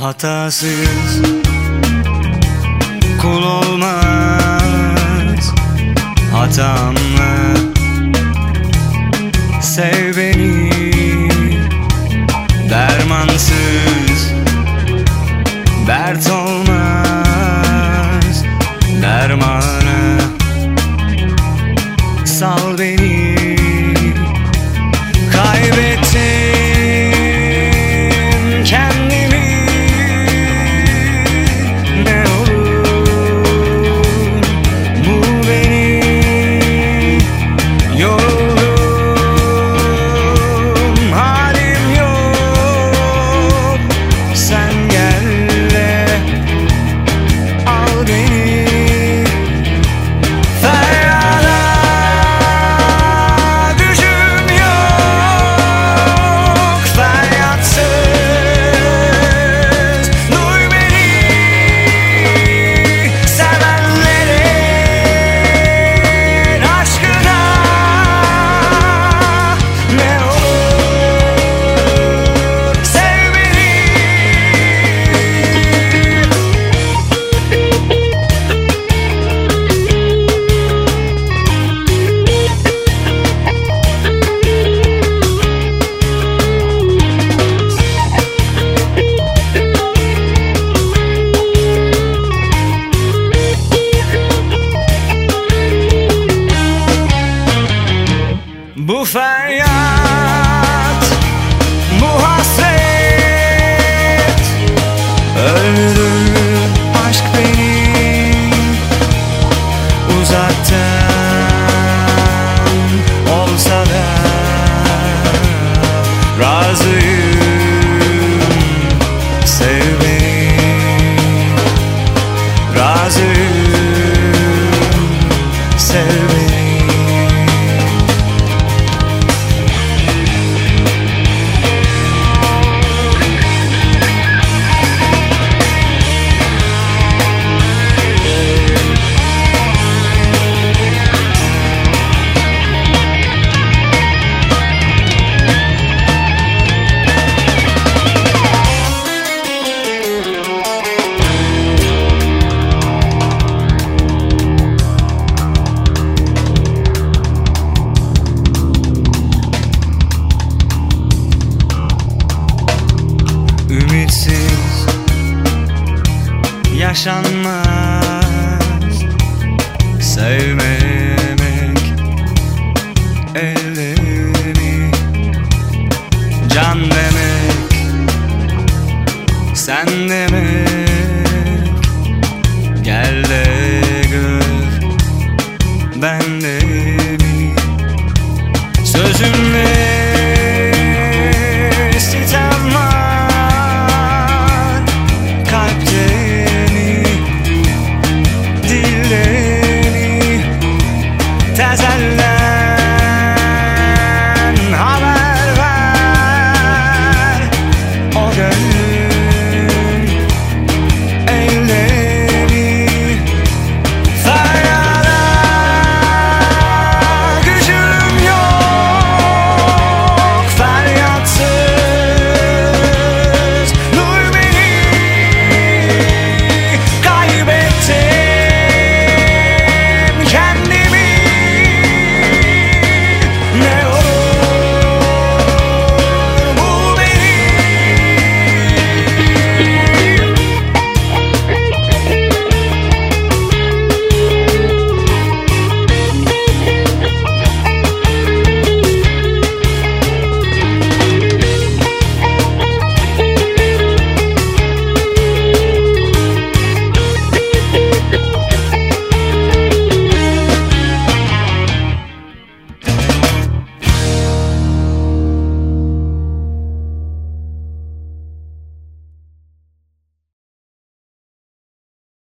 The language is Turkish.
Hatasız kul olmaz, hatamla sev beni. Dermansız dert olmaz, dermana sal beni. Kaybettim kendimi, ne olur bu benim yolum, halim yok. Sen gel de al beni. Feryada gücüm yok, feryatsız duy beni. Sevenlerin aşkına ne olur sev beni. Bu feryat, bu hasret, öldü aşk benim. Uzaktan olsa da razıyım, sev beni. Razıyım, sev beni. Ümitsiz yaşanmaz, sevmemek elde mi? Can demek sende